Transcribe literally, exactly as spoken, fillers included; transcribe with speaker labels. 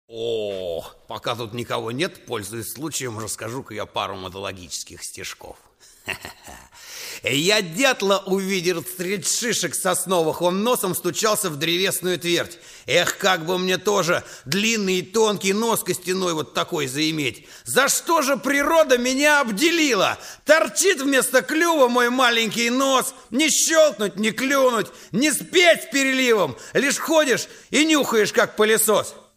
Speaker 1: О, пока тут никого нет, пользуясь случаем, расскажу-ка я пару мотологических стишков. Я дятла увидел средь шишек сосновых, он носом стучался в древесную твердь. Эх, как бы мне тоже длинный и тонкий нос костяной вот такой заиметь. За что же природа меня обделила? Торчит вместо клюва мой маленький нос. Не щелкнуть, не клюнуть, не спеть с переливом. Лишь ходишь и нюхаешь, как пылесос.